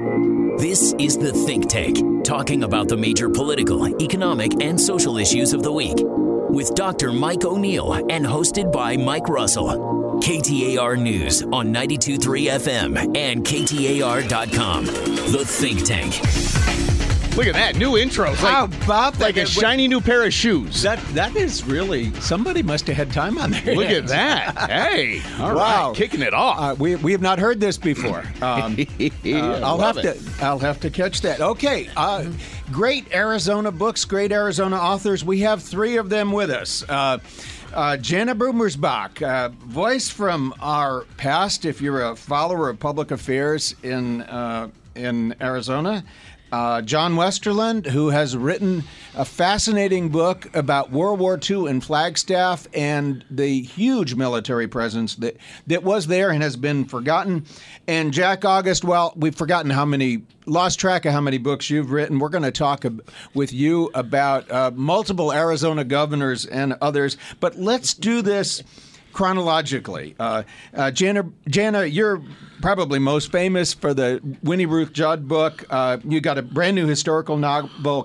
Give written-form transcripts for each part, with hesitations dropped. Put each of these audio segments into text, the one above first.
This is The Think Tank, talking about the major political, economic, and social issues of the week, with Dr. Mike O'Neill and hosted by Mike Russell. KTAR News on 92.3 FM and KTAR.com. The Think Tank. Look at that, new intro. How about that? Like a shiny new pair of shoes. That is really, somebody must have had time on their Look hands. at that. Hey, all Wow. right, kicking it off. We have not heard this before. I'll have to catch that. Okay, great Arizona books, great Arizona authors. We have three of them with us. Jana Boomersbach, voice from our past. If you're a follower of public affairs in Arizona. John Westerland, who has written a fascinating book about World War II in Flagstaff and the huge military presence that was there and has been forgotten. And Jack August, well, we've lost track of how many books you've written. We're going to talk with you about multiple Arizona governors and others. But let's do this chronologically. Jana, you're probably most famous for the Winnie Ruth Judd book. You got a brand new historical novel,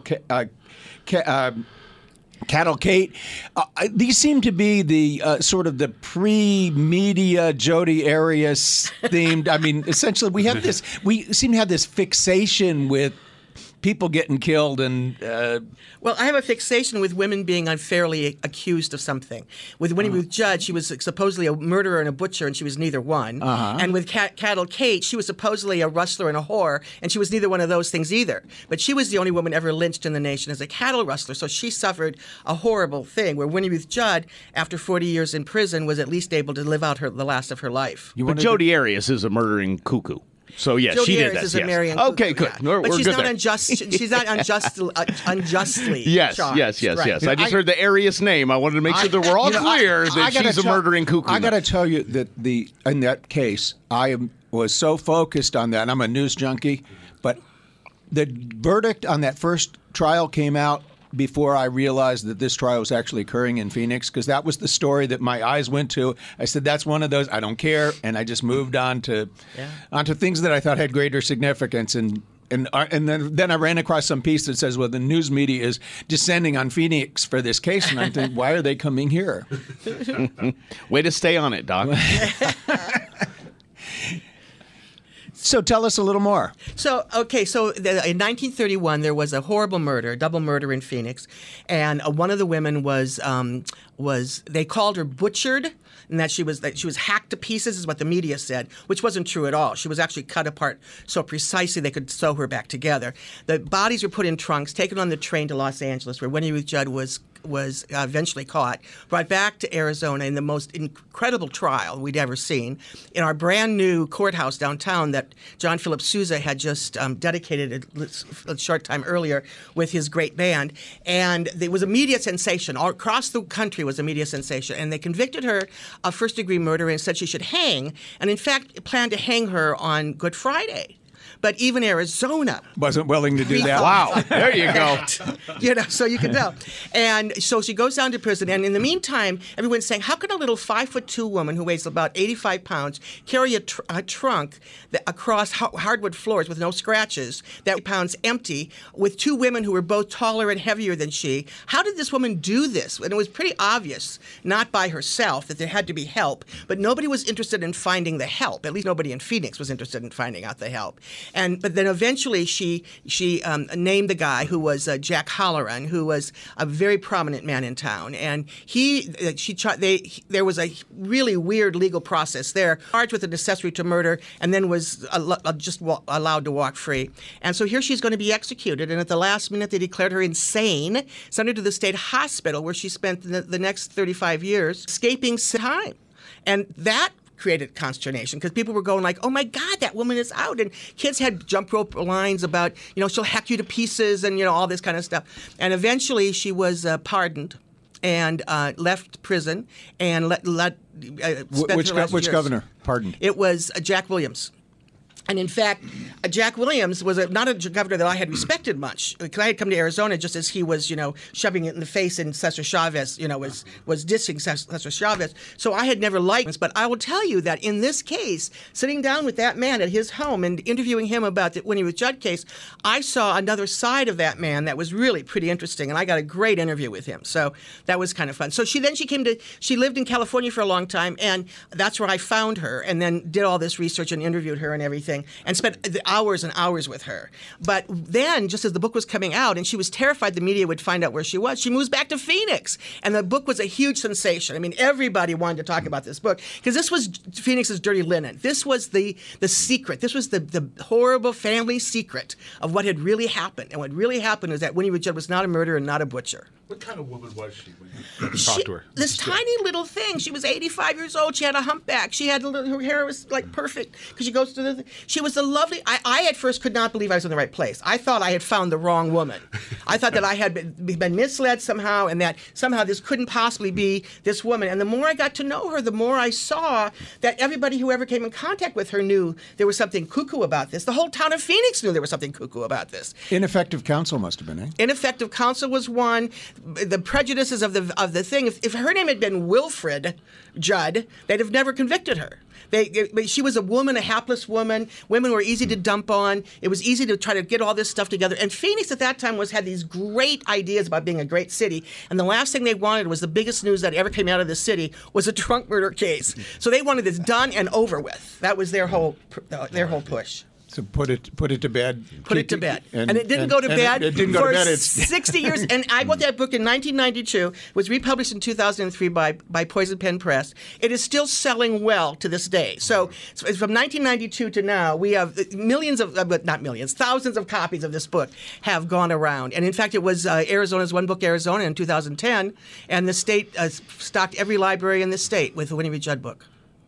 Cattle Kate. These seem to be the sort of the pre-media Jodi Arias themed. I mean, essentially, we seem to have this fixation with people getting killed and... Well, I have a fixation with women being unfairly accused of something. With Winnie Ruth Judd, she was supposedly a murderer and a butcher, and she was neither one. And with Cattle Kate, she was supposedly a rustler and a whore, and she was neither one of those things either. But she was the only woman ever lynched in the nation as a cattle rustler, so she suffered a horrible thing, where Winnie Ruth Judd, after 40 years in prison, was at least able to live out the last of her life. But Jodi Arias is a murdering cuckoo. So, yes, Jodi she did Arias that. is a Yes. Marian Okay, cuckoo, good. yeah. We're But she's good not there. unjust. She's not unjustly Yes, charged. yes. Right. I just heard the Arias name. I wanted to make sure that we're all clear that she's a murdering cuckoo. I got to tell you that in that case, was so focused on that, and I'm a news junkie, but the verdict on that first trial came out before I realized that this trial was actually occurring in Phoenix, because that was the story that my eyes went to. I said, that's one of those, I don't care, and I just moved on to onto things that I thought had greater significance. And then I ran across some piece that says, well, the news media is descending on Phoenix for this case, and I think, why are they coming here? Way to stay on it, Doc. So tell us a little more. So in 1931, there was a horrible murder, a double murder in Phoenix, and one of the women was they called her butchered, and that she was hacked to pieces, is what the media said, which wasn't true at all. She was actually cut apart so precisely they could sew her back together. The bodies were put in trunks, taken on the train to Los Angeles, where Winnie Ruth Judd was eventually caught, brought back to Arizona in the most incredible trial we'd ever seen, in our brand new courthouse downtown that John Philip Sousa had just dedicated a short time earlier with his great band. And there was a media sensation. All across the country was a media sensation. And they convicted her of first-degree murder and said she should hang, and in fact planned to hang her on Good Friday. But even Arizona wasn't willing to do that. Wow, there you go. So you can tell. And so she goes down to prison. And in the meantime, everyone's saying, how can a little 5'2" woman who weighs about 85 pounds carry a trunk across hardwood floors with no scratches, that pounds empty, with two women who were both taller and heavier than she? How did this woman do this? And it was pretty obvious, not by herself, that there had to be help. But nobody was interested in finding the help. At least nobody in Phoenix was interested in finding out the help. But then eventually she named the guy who was Jack Halloran, who was a very prominent man in town, and there was a really weird legal process there. Charged with an accessory to murder, and then was just allowed to walk free. And so here she's going to be executed. And at the last minute, they declared her insane, sent her to the state hospital, where she spent the next 35 years escaping time, and that created consternation because people were going like, oh my God, that woman is out. And kids had jump rope lines about, she'll hack you to pieces and, all this kind of stuff. And eventually she was pardoned and left prison and spent her last Which years. governor pardoned? It was Jack Williams. And in fact, Jack Williams was not a governor that I had respected much, because I had come to Arizona just as he was, shoving it in the face, and Cesar Chavez, was dissing Cesar Chavez. So I had never liked this. But I will tell you that in this case, sitting down with that man at his home and interviewing him about the Winnie with Judd case, I saw another side of that man that was really pretty interesting, and I got a great interview with him. So that was kind of fun. So she lived in California for a long time, and that's where I found her, and then did all this research and interviewed her and everything. And spent hours and hours with her. But then, just as the book was coming out, and she was terrified the media would find out where she was, she moves back to Phoenix. And the book was a huge sensation. I mean, everybody wanted to talk about this book, because this was Phoenix's dirty linen. This was the secret. This was the horrible family secret of what had really happened. And what really happened was that Winnie with Judd was not a murderer and not a butcher. What kind of woman was she when you talked to her? This tiny little thing. She was 85 years old. She had a humpback. She had her hair was like perfect, because she goes to she was the lovely. I at first could not believe I was in the right place. I thought I had found the wrong woman. I thought that I had been misled somehow, and that somehow this couldn't possibly be this woman. And the more I got to know her, the more I saw that everybody who ever came in contact with her knew there was something cuckoo about this. The whole town of Phoenix knew there was something cuckoo about this. Ineffective counsel must have been, eh? Ineffective counsel was one. The prejudices of the thing. If her name had been Wilfred Judd, they'd have never convicted her. She was a woman, a hapless woman. Women were easy to dump on. It was easy to try to get all this stuff together. And Phoenix at that time had these great ideas about being a great city. And the last thing they wanted was the biggest news that ever came out of the city was a trunk murder case. So they wanted this done and over with. That was their whole push. So put it to bed. Put it to bed. And it didn't go to bed for 60 years. And I wrote that book in 1992. It was republished in 2003 by Poison Pen Press. It is still selling well to this day. So from 1992 to now, we have thousands of copies of this book have gone around. And in fact, it was Arizona's One Book Arizona in 2010. And the state stocked every library in the state with the Winnie v. Judd book.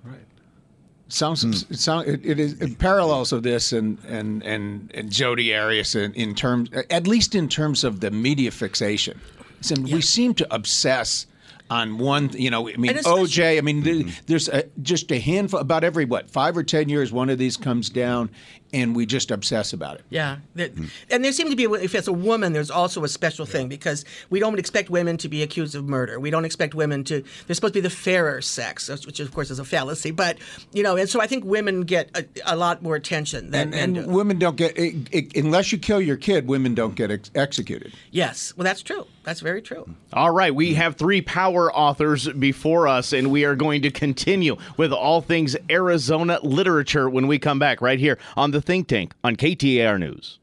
It is parallels of this and Jodi Arias in terms, at least in terms of the media fixation. We seem to obsess on one. OJ. There's just a handful. About every 5 or 10 years, one of these comes down, and we just obsess about it. Yeah, and there seems to be, if it's a woman, there's also a special thing, because we don't expect women to be accused of murder. We don't expect women to. They're supposed to be the fairer sex, which of course is a fallacy. But and so I think women get a lot more attention than and women don't get unless you kill your kid. Women don't get executed. Yes, well, that's true. That's very true. All right, we have 3 power authors before us, and we are going to continue with all things Arizona literature when we come back right here on The Think Tank on KTAR News.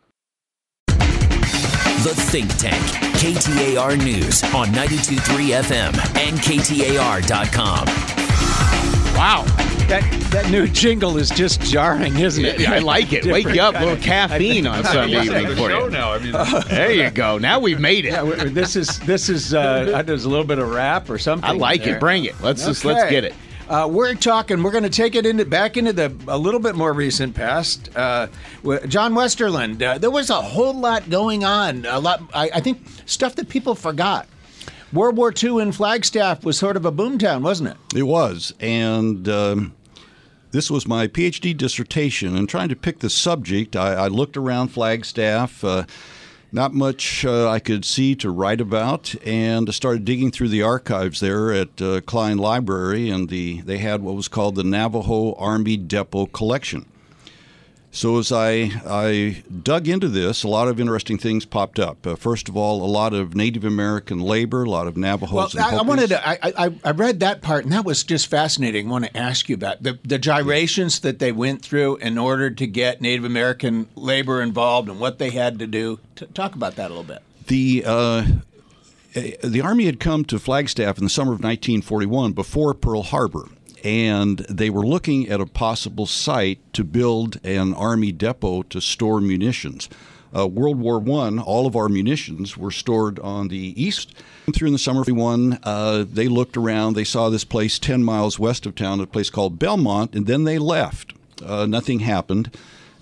The Think Tank, KTAR News on 92.3 FM and KTAR.com. Wow. That new jingle is just jarring, isn't it? Yeah, I like it. Wake you up, a little caffeine on Sunday evening for you. Now. There you go. Now we've made it. Yeah, this is there's a little bit of rap or something. I like it. Bring it. Let's get it. We're going to take it back into a little bit more recent past. John Westerland. There was a whole lot going on. I think stuff that people forgot. World War II in Flagstaff was sort of a boomtown, wasn't it? It was, and this was my PhD dissertation. And trying to pick the subject, I looked around Flagstaff. Not much I could see to write about, and I started digging through the archives there at Klein Library, and they had what was called the Navajo Army Depot Collection. So as I dug into this, a lot of interesting things popped up. First of all, a lot of Native American labor, a lot of Navajos and Hopis. I read that part, and that was just fascinating. I want to ask you about the gyrations that they went through in order to get Native American labor involved and what they had to do. Talk about that a little bit. The Army had come to Flagstaff in the summer of 1941 before Pearl Harbor. And they were looking at a possible site to build an Army depot to store munitions. World War I, all of our munitions were stored on the east. Through in the summer of 1941, they looked around. They saw this place 10 miles west of town, a place called Belmont, and then they left. Nothing happened.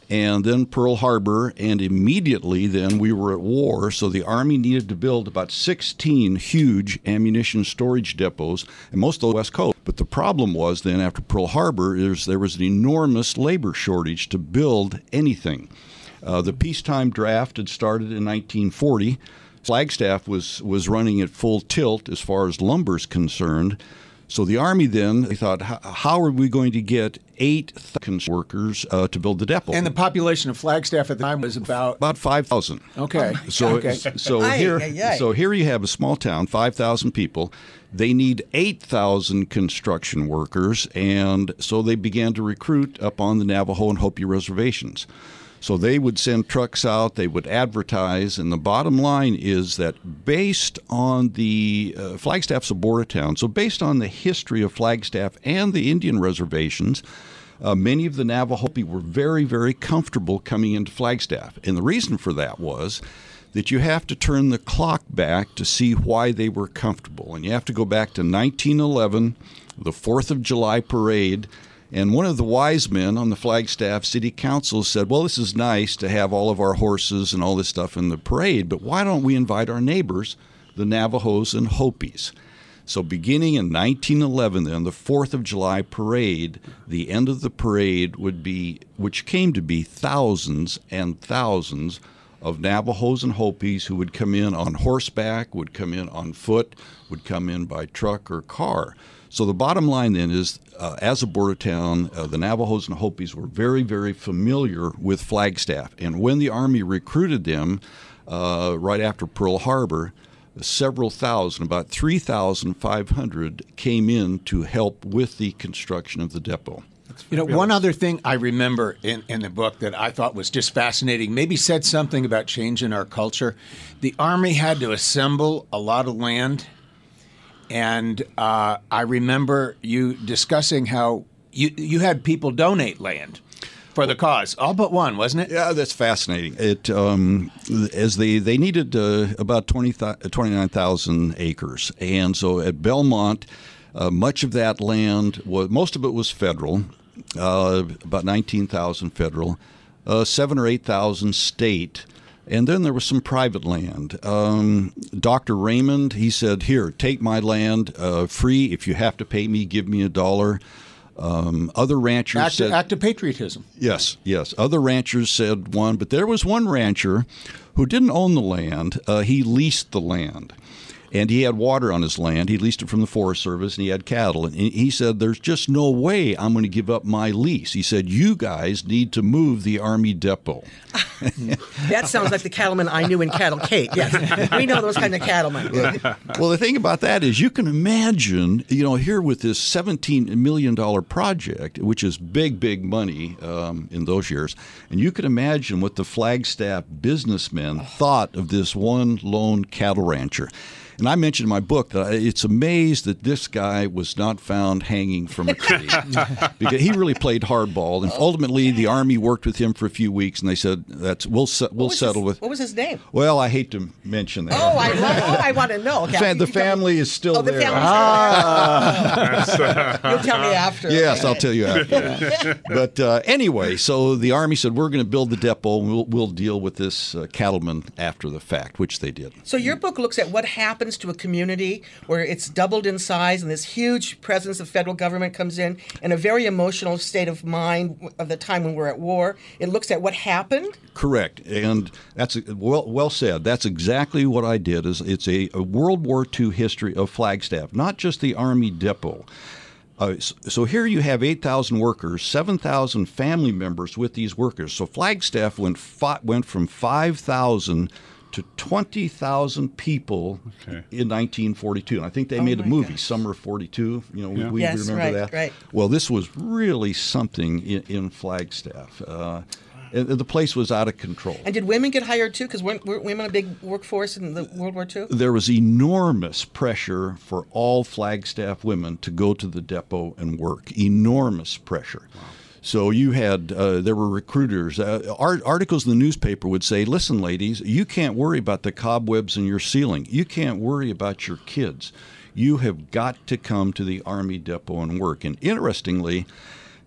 and then Pearl Harbor, and immediately then we were at war, so the Army needed to build about 16 huge ammunition storage depots, and most of the West Coast. But the problem was then after Pearl Harbor, there was an enormous labor shortage to build anything. The peacetime draft had started in 1940. Flagstaff was running at full tilt as far as lumber's concerned. So the Army then, they thought, how are we going to get 8,000 workers to build the depot? And the population of Flagstaff at the time was about 5,000. Okay. So here you have a small town, 5,000 people. They need 8,000 construction workers, and so they began to recruit up on the Navajo and Hopi reservations. So they would send trucks out, they would advertise, and the bottom line is that based on the Flagstaff's a border town, so based on the history of Flagstaff and the Indian reservations, many of the Navajo Hopi were very, very comfortable coming into Flagstaff. And the reason for that was that you have to turn the clock back to see why they were comfortable. And you have to go back to 1911, the 4th of July parade. And one of the wise men on the Flagstaff City Council said, well, this is nice to have all of our horses and all this stuff in the parade, but why don't we invite our neighbors, the Navajos and Hopis? So beginning in 1911, then, the 4th of July parade, the end of the parade would be, which came to be thousands and thousands of Navajos and Hopis who would come in on horseback, would come in on foot, would come in by truck or car. So the bottom line then is, as a border town, the Navajos and Hopis were very, very familiar with Flagstaff. And when the Army recruited them right after Pearl Harbor, several thousand, about 3,500, came in to help with the construction of the depot. You know, one other thing I remember in the book that I thought was just fascinating, maybe said something about change in our culture. The Army had to assemble a lot of land. And I remember you discussing how you had people donate land for the cause, all but one, wasn't it? Yeah, that's fascinating. It as they needed about 29,000 acres, and so at Belmont, much of that land most of it was federal, about 19,000 federal, 7,000 or 8,000 state. And then there was some private land. Dr. Raymond, he said, here, take my land free. If you have to pay me, give me $1. Other ranchers said... Act of patriotism. Yes. Other ranchers said one, but there was one rancher who didn't own the land. He leased the land. And he had water on his land. He leased it from the Forest Service, and he had cattle. And he said, there's just no way I'm going to give up my lease. He said, you guys need to move the Army depot. That sounds like the cattlemen I knew in Cattle Cape. Yes, we know those kind of cattlemen. Well, the thing about that is you can imagine, here with this $17 million project, which is big money in those years, and you can imagine what the Flagstaff businessmen thought of this one lone cattle rancher. And I mentioned in my book that it's amazed that this guy was not found hanging from a tree because he really played hardball. And ultimately, the Army worked with him for a few weeks, and they said, we'll settle with. What was his name? Well, I hate to mention that. I want to know. Okay. The family is still there. The You'll tell me after. Yes, okay. I'll tell you after. But anyway, so the Army said, we're going to build the depot, and we'll deal with this cattleman after the fact, which they did. So your book looks at what happens to a community where it's doubled in size and this huge presence of federal government comes in a very emotional state of mind of the time when we're at war. It looks at what happened. Correct. And that's well said. That's exactly what I did. It's a World War II history of Flagstaff, not just the Army depot. So here you have 8,000 workers, 7,000 family members with these workers. So Flagstaff went from 5,000 to 20,000 people in 1942. And I think they made a movie, Summer of 42. We remember that. Right. Well, this was really something in Flagstaff. And the place was out of control. And did women get hired too? Because weren't women a big workforce in the World War II? There was enormous pressure for all Flagstaff women to go to the depot and work. Enormous pressure. Wow. So you had, there were recruiters. Articles in the newspaper would say, listen, ladies, you can't worry about the cobwebs in your ceiling. You can't worry about your kids. You have got to come to the Army depot and work. And interestingly,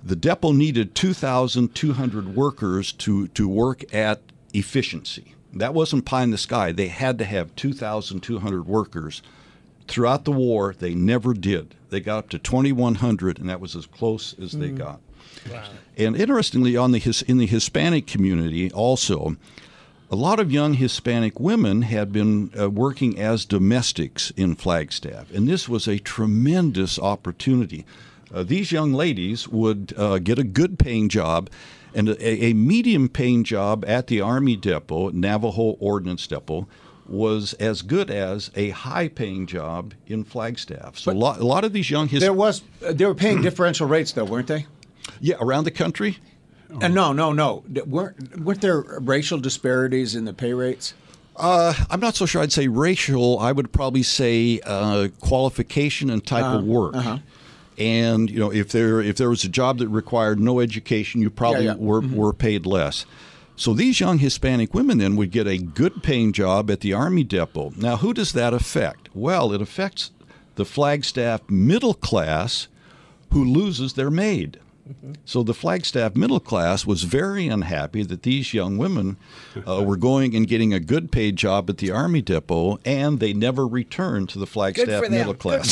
The depot needed 2,200 workers to work at efficiency. That wasn't pie in the sky. They had to have 2,200 workers. Throughout the war, they never did. They got up to 2,100, and that was as close as they got. Wow. And interestingly, in the Hispanic community also, a lot of young Hispanic women had been working as domestics in Flagstaff, and this was a tremendous opportunity. These young ladies would get a good-paying job, and a medium-paying job at the Army Depot, Navajo Ordnance Depot, was as good as a high-paying job in Flagstaff. So a lot of these young they were paying differential rates, though, weren't they? Yeah, around the country. No. Weren't there racial disparities in the pay rates? I'm not so sure. I'd say racial. I would probably say qualification and type of work. And if there was a job that required no education, you probably were paid less. So these young Hispanic women then would get a good-paying job at the Army Depot. Now, who does that affect? Well, it affects the Flagstaff middle class who loses their maid. So the Flagstaff middle class was very unhappy that these young women were going and getting a good paid job at the Army Depot, and they never returned to the Flagstaff middle class.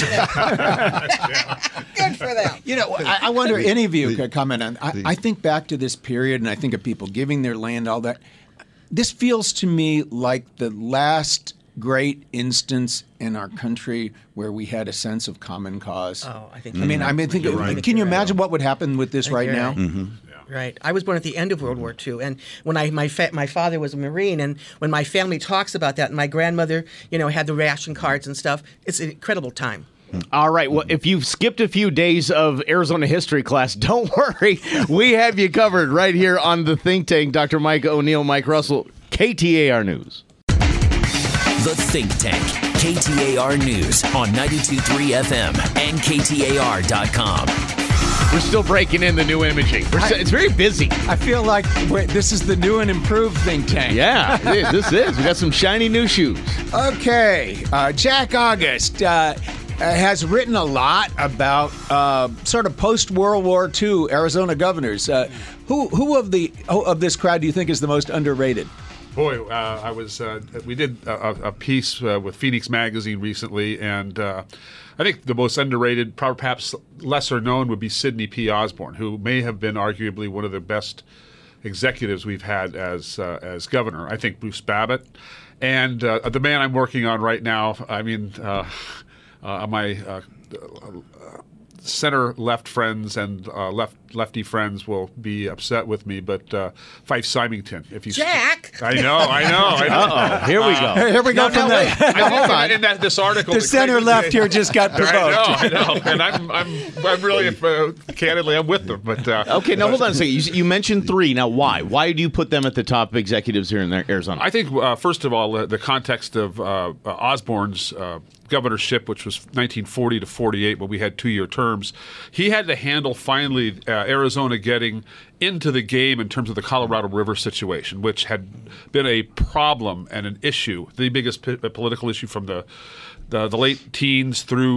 Good for them. I wonder, any of you could comment on, I think back to this period, and I think of people giving their land, all that. This feels to me like the last great instance in our country where we had a sense of common cause. Oh, I think. Can you imagine what would happen with this right now? Mm-hmm. Right. I was born at the end of World War II, and when my father was a Marine, and when my family talks about that, and my grandmother, had the ration cards and stuff, it's an incredible time. All right. Well, if you've skipped a few days of Arizona history class, don't worry. We have you covered right here on The Think Tank. Dr. Mike O'Neill, Mike Russell, KTAR News. The Think Tank, KTAR News on 92.3 FM and KTAR.com. We're still breaking in the new imaging. It's very busy. I feel like this is the new and improved Think Tank. Yeah, this is. We got some shiny new shoes. Okay. Jack August has written a lot about sort of post-World War II Arizona governors. Who of this crowd do you think is the most underrated? Boy, we did a piece with Phoenix Magazine recently, and I think the most underrated, perhaps lesser known, would be Sidney P. Osborne, who may have been arguably one of the best executives we've had as governor. I think Bruce Babbitt, and the man I'm working on right now. I mean, my center-left friends and lefty friends will be upset with me, but Fife Symington. Jack! I know. Uh-oh, here we go. Here we go from there. Hold on. In this article, the center-left here just got provoked. I know. And I'm really, candidly, I'm with them. But okay, now hold on a second. You mentioned three. Now, why? Why do you put them at the top executives here in Arizona? I think, first of all, the context of Osborne's governorship, which was 1940 to 48, when we had 2-year terms, he had to handle finally Arizona getting into the game in terms of the Colorado River situation, which had been a problem and an issue, the biggest political issue from the late teens through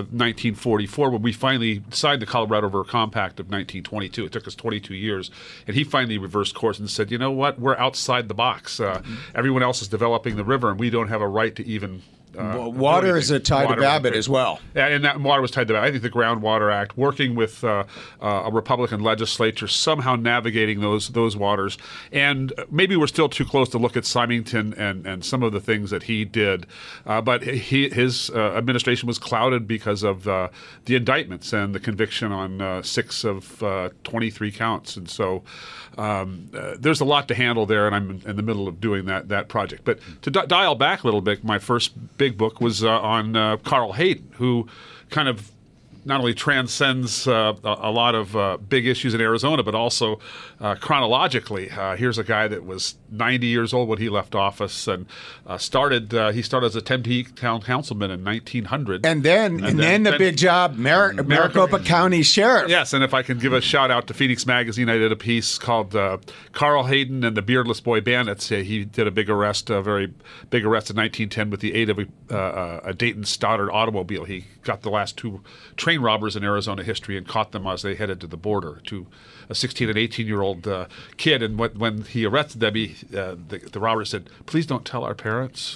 1944, when we finally signed the Colorado River Compact of 1922. It took us 22 years, and he finally reversed course and said, you know what, we're outside the box. Everyone else is developing the river, and we don't have a right to even water is tied to Babbitt as well. Yeah, and that water was tied to Babbitt. I think the Groundwater Act, working with a Republican legislature, somehow navigating those waters. And maybe we're still too close to look at Symington and some of the things that he did. But his administration was clouded because of the indictments and the conviction on 6 of 23 counts. And so there's a lot to handle there, and I'm in the middle of doing that project. But to dial back a little bit, my first big book was on Carl Hayden, who kind of not only transcends a lot of big issues in Arizona, but also chronologically. Here's a guy that was 90 years old when he left office and started as a Tempe town councilman in 1900. And then the big job, Maricopa County Sheriff. Yes, and if I can give a shout out to Phoenix Magazine, I did a piece called Carl Hayden and the Beardless Boy Bandits. He did a very big arrest in 1910 with the aid of a Dayton Stoddard automobile. He got the last 2 train train robbers in Arizona history and caught them as they headed to the border, to a 16 and 18-year-old kid. And when he arrested them, the robber said, "Please don't tell our parents."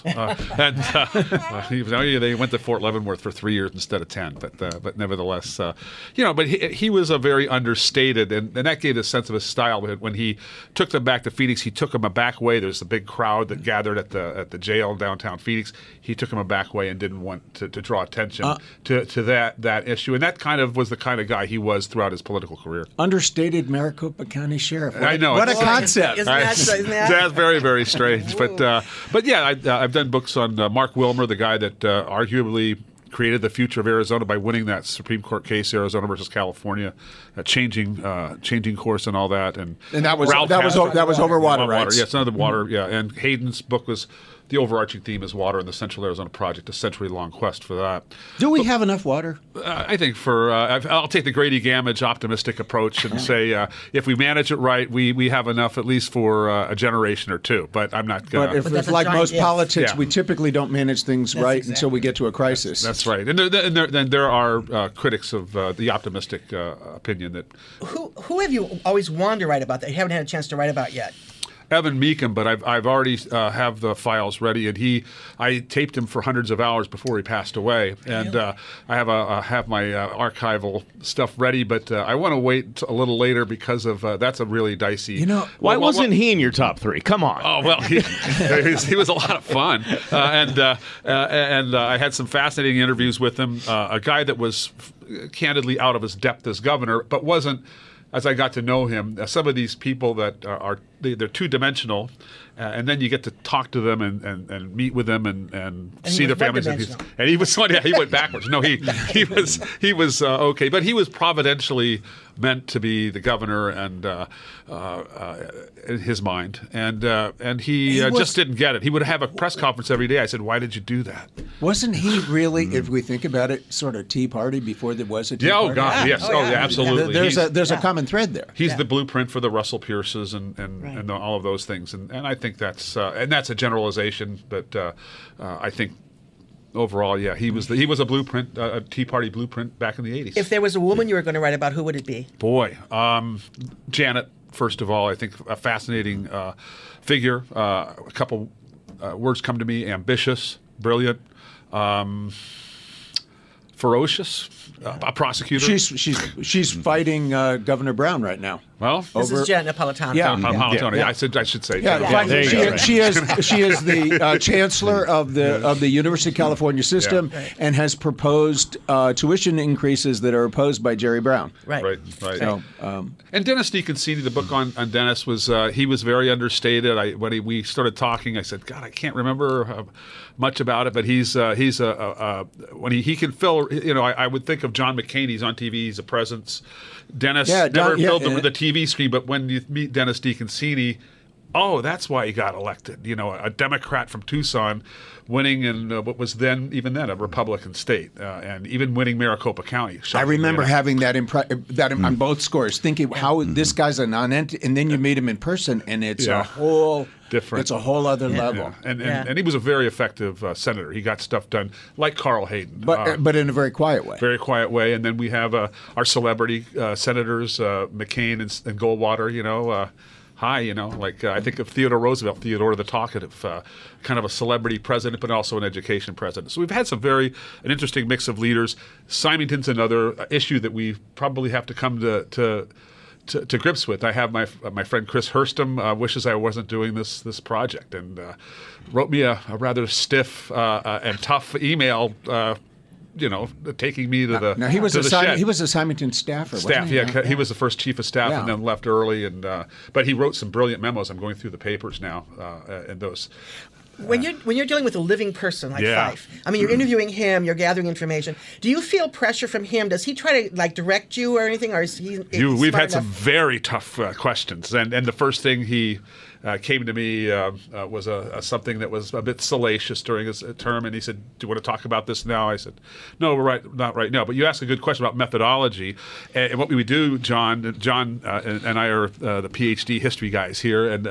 They went to Fort Leavenworth for 3 years instead of 10. But nevertheless, but he was a very understated, and that gave a sense of his style. When he took them back to Phoenix, he took them a back way. There's a big crowd that gathered at the jail downtown Phoenix. He took them a back way and didn't want to draw attention to that issue. And that kind of was the kind of guy he was throughout his political career. Understated Maricopa County Sheriff. I know. What a concept. Isn't that? That's very, very strange. But yeah, I've done books on Mark Wilmer, the guy that arguably created the future of Arizona by winning that Supreme Court case, Arizona versus California, changing course and all that. And that was Ralph that was over water rights. Yeah, it's another water. Yeah, and Hayden's book was. The overarching theme is water, and the Central Arizona Project, a century-long quest for that. Do we have enough water? I think I'll take the Grady Gamage optimistic approach and say if we manage it right, we have enough at least for a generation or two. But I'm not going to. But if like most politics, we typically don't manage things right until we get to a crisis. That's right. And there are critics of the optimistic opinion that. Who have you always wanted to write about that you haven't had a chance to write about yet? Evan Meekum, but I've already have the files ready, and I taped him for hundreds of hours before he passed away, and I have my archival stuff ready, but I want to wait a little later because of that's a really dicey. Why wasn't he in your top 3? Come on. Oh well, he was a lot of fun, and I had some fascinating interviews with him. A guy that was candidly out of his depth as governor, but wasn't. As I got to know him, some of these people that they're two-dimensional, and then you get to talk to them and meet with them and see their families. And he was he went backwards. No, he was okay, but he was providentially meant to be the governor and in his mind, and he just didn't get it. He would have a press conference every day. I said, "Why did you do that?" Wasn't he really, if we think about it, sort of Tea Party before there was a Tea Party? Oh God, yes, absolutely. There's a common thread there. He's the blueprint for the Russell Pierces and all of those things, and I think that's a generalization, but I think. Overall, yeah, he was a blueprint, a Tea Party blueprint back in the 80s. If there was a woman you were going to write about, who would it be? Boy, Janet, first of all, I think a fascinating figure. A couple words come to me: ambitious, brilliant, ferocious, a prosecutor. She's fighting Governor Brown right now. Well, this is Janet Napolitano. Yeah, Napolitano. Yeah. I should say. She is the chancellor of the University of California system and has proposed tuition increases that are opposed by Jerry Brown. Right. So, and Dennis DeConcini, the book on Dennis was he was very understated. When we started talking, I said, God, I can't remember much about it, but he's when he can fill. I would think of John McCain. He's on TV. He's a presence. Dennis never filled the TV screen, but when you meet Dennis DeConcini, that's why he got elected. A Democrat from Tucson winning in what was even then a Republican state, and even winning Maricopa County. I remember having that on both scores, thinking how this guy's a non-entity, and then you meet him in person, and it's a whole different. It's a whole other level. Yeah. And he was a very effective senator. He got stuff done like Carl Hayden, but in a very quiet way. Very quiet way. And then we have our celebrity senators, McCain and Goldwater. I think of Theodore Roosevelt, Theodore the Talkative, kind of a celebrity president, but also an education president. So we've had an interesting mix of leaders. Symington's another issue that we probably have to come to grips with. I have my friend Chris Hurstum wishes I wasn't doing this project and wrote me a rather stiff and tough email. Taking me to the now he was to the shed. He was a Symington staffer. Staff, he was the first chief of staff and then left early. And but he wrote some brilliant memos. I'm going through the papers now, and those. When you're dealing with a living person like Fife, I mean, you're interviewing him, you're gathering information. Do you feel pressure from him? Does he try to direct you or anything, or is he? We've had some very tough questions, and the first thing he came to me was something that was a bit salacious during his term, and he said, "Do you want to talk about this now?" I said, "No, not right now." But you asked a good question about methodology, and what we do, John and I are the PhD history guys here, and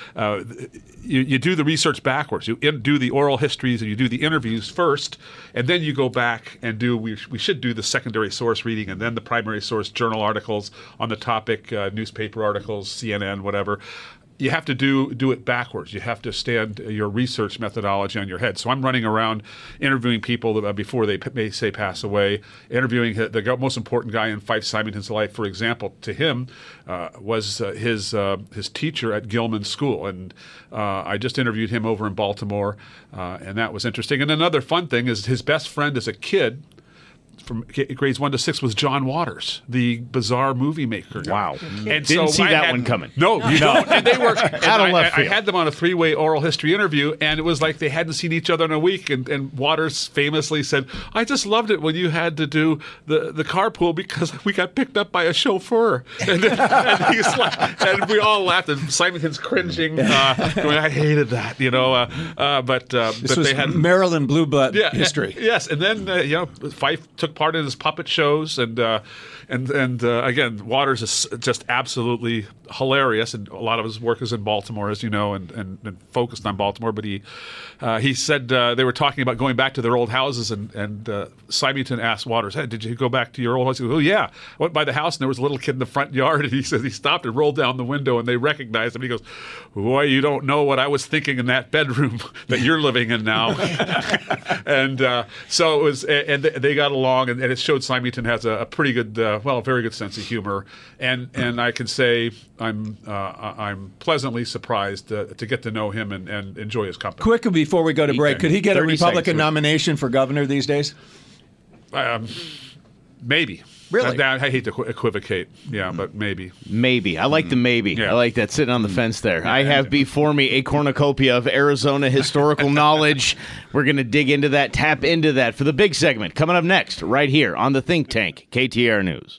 you do the research backwards. You do the oral histories and you do the interviews first, and then you go back and we should do the secondary source reading and then the primary source journal articles on the topic, newspaper articles, CNN, whatever. You have to do it backwards. You have to stand your research methodology on your head. So I'm running around interviewing people before they may say pass away, interviewing the most important guy in Fife Symington's life. For example, to him was his teacher at Gilman School, and I just interviewed him over in Baltimore, and that was interesting. And another fun thing is his best friend as a kid, from grades 1 to 6, was John Waters, the bizarre movie maker guy. Wow. And Didn't see that one coming. No, you don't. And they were Out of left I field. had them on a 3-way oral history interview, and it was like they hadn't seen each other in a week. And Waters famously said, "I just loved it when you had to do the carpool because we got picked up by a chauffeur." And we all laughed, and Symington's cringing, going, "I hated that," But This was they had Maryland Blue Blood history. Yes, and then Fife took part in his puppet shows, and again, Waters is just absolutely hilarious, and a lot of his work is in Baltimore, as you know, and focused on Baltimore. But he said they were talking about going back to their old houses, and Symington asked Waters, "Hey, did you go back to your old house?" He goes, "Oh yeah, I went by the house, and there was a little kid in the front yard," and he says he stopped and rolled down the window, and they recognized him. He goes, "Boy, you don't know what I was thinking in that bedroom that you're living in now." And so it was, and they got along, and it showed Symington has a pretty good, a very good sense of humor, and I can say I'm pleasantly surprised to get to know him and enjoy his company. Quick before we go to break, could he get a 30 Republican seconds. nomination for governor these days? Maybe. Really? I hate to equivocate, but maybe. Maybe. I like the maybe. Yeah. I like that sitting on the fence there. I have before me a cornucopia of Arizona historical knowledge. We're going to dig into that, tap into that for the big segment coming up next, right here on The Think Tank, KTAR News.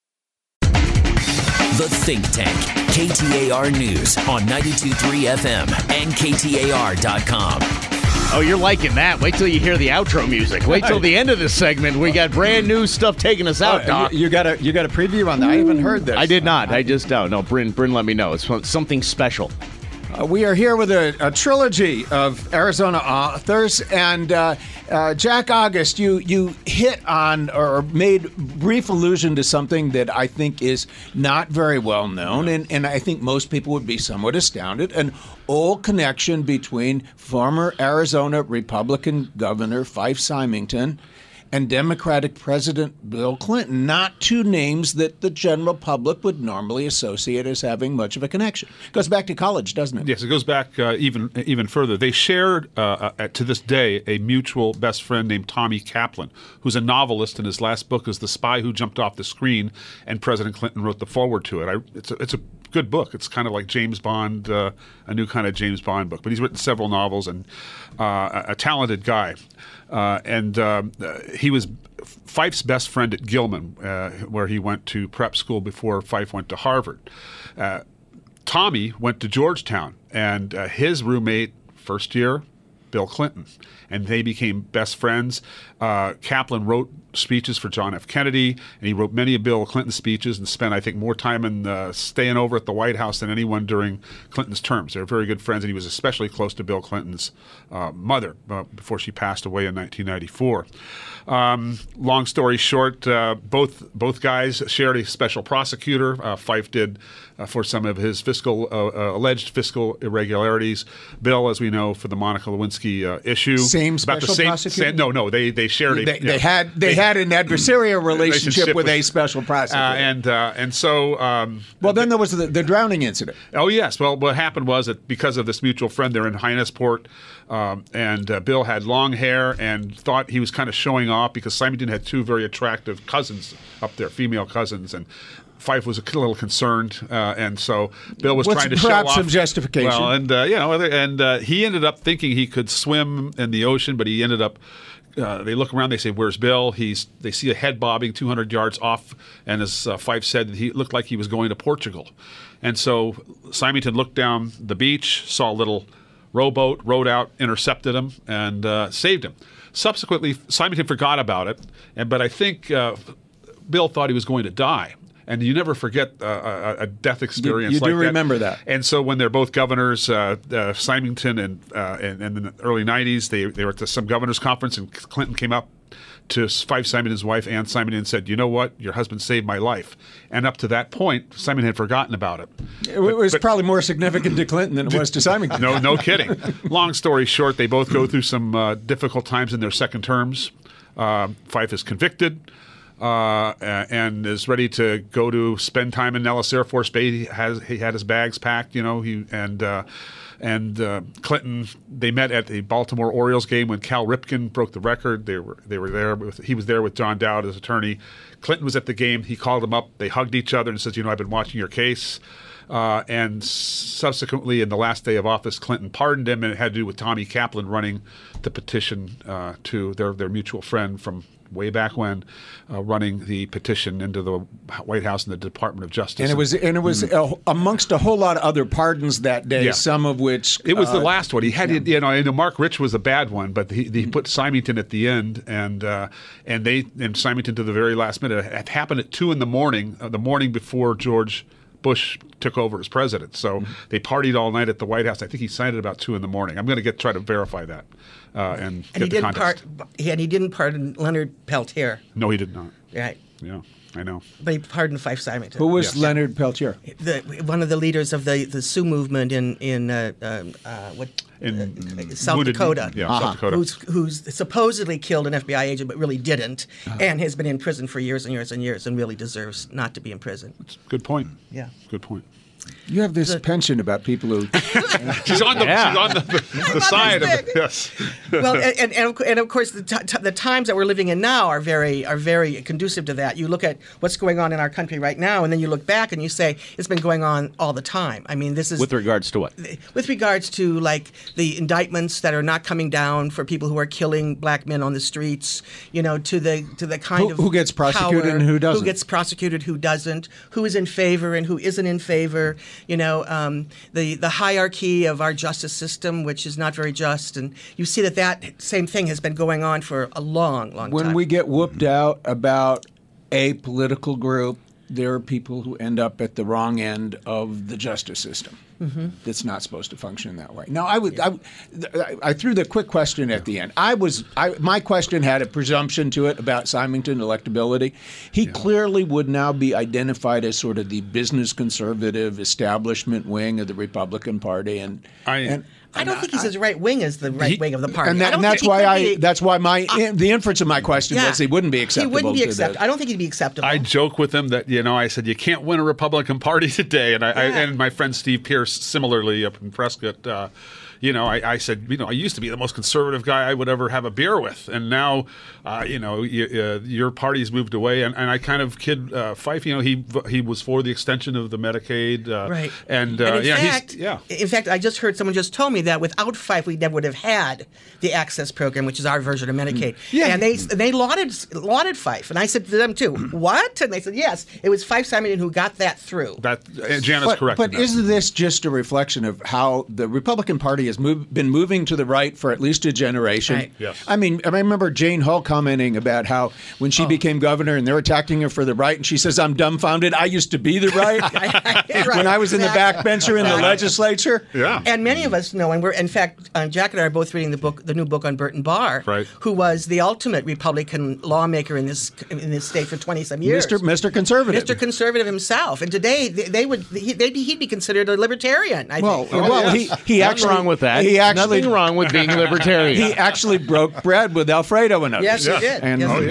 The Think Tank, KTAR News on 92.3 FM and KTAR.com. Oh, you're liking that. Wait till you hear the outro music. Wait till the end of this segment. We got brand new stuff taking us out, Doc. You got a preview on that? I haven't heard this. I did not. I just don't. No, Bryn let me know. It's something special. We are here with a trilogy of Arizona authors, and Jack August, you hit on or made brief allusion to something that I think is not very well known, and I think most people would be somewhat astounded, an old connection between former Arizona Republican Governor Fife Symington and Democratic President Bill Clinton, not two names that the general public would normally associate as having much of a connection. Goes back to college, doesn't it? Yes, it goes back even further. They shared, to this day, a mutual best friend named Tommy Kaplan, who's a novelist, and his last book is The Spy Who Jumped Off the Screen, and President Clinton wrote the foreword to it. It's a good book. It's kind of like James Bond, a new kind of James Bond book. But he's written several novels, and a talented guy. He was Fife's best friend at Gilman, where he went to prep school before Fife went to Harvard. Tommy went to Georgetown, and his roommate, first year, Bill Clinton, and they became best friends. Kaplan wrote speeches for John F. Kennedy, and he wrote many of Bill Clinton's speeches and spent, I think, more time in staying over at the White House than anyone during Clinton's terms. They were very good friends, and he was especially close to Bill Clinton's mother before she passed away in 1994. Long story short, both guys shared a special prosecutor. Fife did for some of his alleged fiscal irregularities. Bill, as we know, for the Monica Lewinsky issue. Same special prosecutor? No, they shared a... They had an adversarial relationship with a special prosecutor. And so... well, then there was the drowning incident. Oh, yes. Well, what happened was that because of this mutual friend, they're in Hyannisport, and Bill had long hair and thought he was kind of showing off because Symington had two very attractive cousins up there, female cousins, and Fife was a little concerned, and so Bill was trying to show off. Perhaps some justification. Well, and he ended up thinking he could swim in the ocean, but he ended up they look around. They say, "Where's Bill?" They see a head bobbing 200 yards off, and as Fife said, he looked like he was going to Portugal. And so Symington looked down the beach, saw a little rowboat, rowed out, intercepted him, and saved him. Subsequently, Symington forgot about it, but I think Bill thought he was going to die. And you never forget a death experience you like that. do remember that. And so when they're both governors, Symington and in the early 90s, they were at some governor's conference, and Clinton came up to Fife Symington's wife, Ann Symington, and said, "You know what? Your husband saved my life." And up to that point, Symington had forgotten about it. It was probably more significant to Clinton than it was to Symington. No kidding. Long story short, they both go through some difficult times in their second terms. Fife is convicted. And is ready to go to spend time in Nellis Air Force Base. He had his bags packed, and Clinton. They met at the Baltimore Orioles game when Cal Ripken broke the record. They were there. He was there with John Dowd as attorney. Clinton was at the game. He called him up. They hugged each other and says, "I've been watching your case." And subsequently, in the last day of office, Clinton pardoned him, and it had to do with Tommy Kaplan running the petition to their mutual friend from way back when, running the petition into the White House and the Department of Justice. And it was amongst a whole lot of other pardons that day, some of which it was the last one. He had, Mark Rich was a bad one, but he put Symington at the end, and Symington to the very last minute. It happened at 2 a.m, the morning before George Bush took over as president. So they partied all night at the White House. I think he signed it about 2 a.m. I'm going to try to verify that and get the context. And he didn't pardon Leonard Peltier. No, he did not. Right. Yeah, I know. But he pardoned Fife Symington. Who was Leonard Peltier? One of the leaders of the Sioux movement in South Dakota. Yeah, South Dakota. Who's supposedly killed an FBI agent but really didn't, and has been in prison for years and years and years, and really deserves not to be in prison. That's a good point. Yeah. Good point. You have this penchant about people who. She's on the side of it. Yes. Well, and of course the times that we're living in now are very conducive to that. You look at what's going on in our country right now, and then you look back and you say it's been going on all the time. I mean, this is with regards to what? With regards to like the indictments that are not coming down for people who are killing black men on the streets. To the kind of who gets prosecuted power, and who doesn't. Who gets prosecuted, who doesn't. Who is in favor and who isn't in favor. The hierarchy of our justice system, which is not very just, and you see that same thing has been going on for a long time. When we get whooped out about a political group, there are people who end up at the wrong end of the justice system. Mm-hmm. That's not supposed to function that way. Now, I threw the quick question at the end. My question had a presumption to it about Symington electability. He clearly would now be identified as sort of the business conservative establishment wing of the Republican Party, I don't think he's as right wing as the right wing of the party. And that's why the inference of my question was he wouldn't be acceptable. He wouldn't be acceptable. I don't think he'd be acceptable. I joke with him that I said you can't win a Republican Party today, and and my friend Steve Pierce similarly up in Prescott. I said, I used to be the most conservative guy I would ever have a beer with, and now, your party's moved away. And I kind of kid Fife. He was for the extension of the Medicaid, right? And in fact, I just heard someone just told me that without Fife, we never would have had the Access program, which is our version of Medicaid. And they lauded Fife, and I said to them too, what? And they said, yes, it was Fife Symington who got that through. Janet's correct. But isn't this just a reflection of how the Republican Party has been moving to the right for at least a generation? Right. Yes. I mean, I remember Jane Hull commenting about how when she became governor and they're attacking her for the right, and she says, "I'm dumbfounded. I used to be the right when I was in the backbencher in the legislature." Yeah. And many of us know, and in fact, Jack and I are both reading the new book on Burton Barr, who was the ultimate Republican lawmaker in this state for 20-some years. Mr. Conservative. Mr. Conservative himself. And today he'd be considered a libertarian, I think. He actually wrong with that. Nothing wrong with being libertarian. He actually broke bread with Alfredo and others. Yes, he did.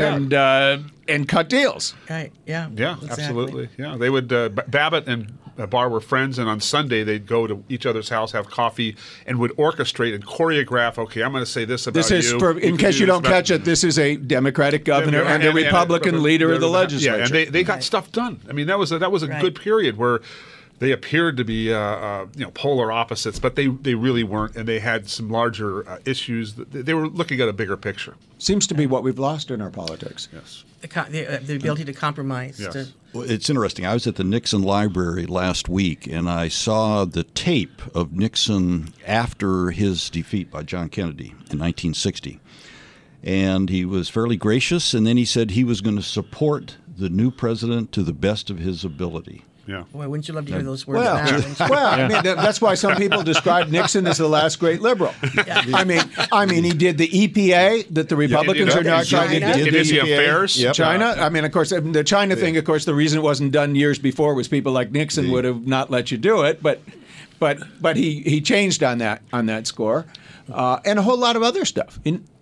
And cut deals. Right. Yeah. Yeah. Exactly. Absolutely. Yeah. They would. Babbitt and Barr were friends, and on Sunday they'd go to each other's house, have coffee, and would orchestrate and choreograph. Okay, I'm going to say this about you. In case you don't catch it, this is a Democratic governor and a Republican leader of the legislature. Yeah, and they got stuff done. I mean, that was a good period where they appeared to be polar opposites, but they really weren't, and they had some larger issues. They were looking at a bigger picture. Seems to be what we've lost in our politics. Yes. The ability to compromise. Yes. Well, it's interesting. I was at the Nixon Library last week, and I saw the tape of Nixon after his defeat by John Kennedy in 1960. And he was fairly gracious, and then he said he was going to support the new president to the best of his ability. Yeah. Boy, wouldn't you love to hear those words Well, now? wouldn't you? I mean, that's why some people describe Nixon as the last great liberal. I mean, he did the EPA that the Republicans are now trying to do. Indian Affairs. Yep. China. I mean, of course, the China thing. Of course, the reason it wasn't done years before was people like Nixon would have not let you do it. But he changed on that score, and a whole lot of other stuff.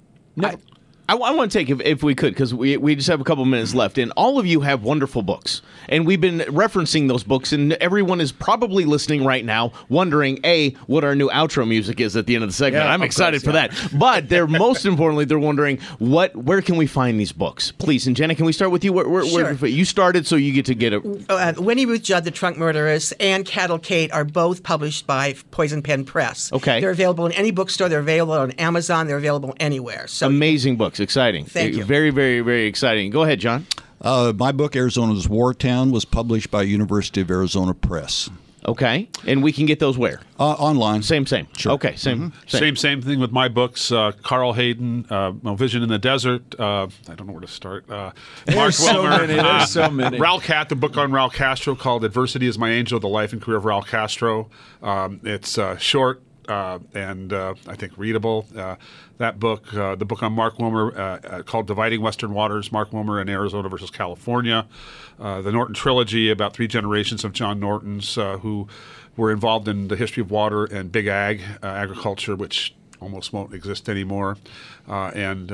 I want to take, if we could, because we just have a couple minutes left, and all of you have wonderful books, and we've been referencing those books, and everyone is probably listening right now wondering, A, what our new outro music is at the end of the segment. I'm excited for that. But most importantly, they're wondering, where can we find these books? Please, and Jenna, can we start with you? Sure. You started, so you get to get it. Winnie Ruth Judd, The Trunk Murderess, and Cattle Kate are both published by Poison Pen Press. Okay. They're available in any bookstore. They're available on Amazon. They're available anywhere. So Amazing books. Exciting. Thank you. Very, very, very exciting. Go ahead, John. My book, Arizona's Wartown, was published by University of Arizona Press. Okay. And we can get those where? Online. Same. Sure. Okay, same. Same thing with my books. Carl Hayden, Vision in the Desert. I don't know where to start. Mark Wilmer. There's so many. Raul Cat, the book on Raul Castro called Adversity is My Angel, The Life and Career of Raul Castro. It's short and I think readable. That book, the book on Mark Wilmer called Dividing Western Waters, Mark Wilmer in Arizona versus California. The Norton Trilogy, about 3 generations of John Nortons who were involved in the history of water and big agriculture, which almost won't exist anymore. And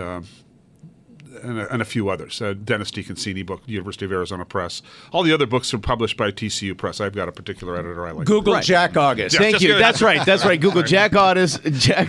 a few others. Dennis DeConcini book, University of Arizona Press. All the other books are published by TCU Press. I've got a particular editor I like. Google Jack August. Yeah. Thank you. That's right. Google Jack August,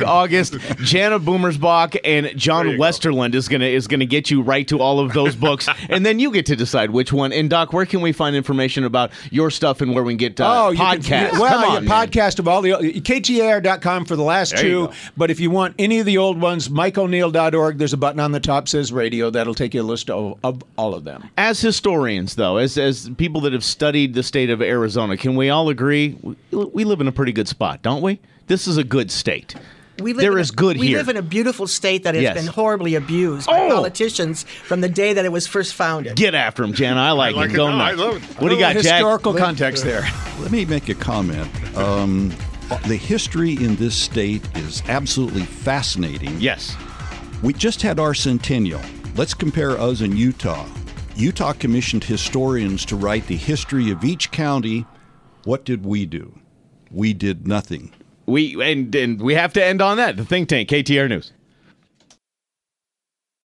Jana Boomersbach, and John Westerland is gonna get you right to all of those books, and then you get to decide which one. And Doc, where can we find information about your stuff and where we can get podcasts? Podcast of all the KTAR.com for the last There you two. go. But if you want any of the old ones, MikeO'Neill.org. There's a button on the top that says radio. That'll take you a list of all of them. As historians, though, as people that have studied the state of Arizona, can we all agree we live in a pretty good spot, don't we? This is a good state. We live in a beautiful state that has been horribly abused by politicians from the day that it was first founded. Get after him, Jana. I like it. Go nuts. I love it. What do you got, Jack? Historical context there. Let me make a comment. The history in this state is absolutely fascinating. Yes. We just had our centennial. Let's compare us and Utah. Utah commissioned historians to write the history of each county. What did we do? We did nothing. We have to end on that. The think tank, KTR News.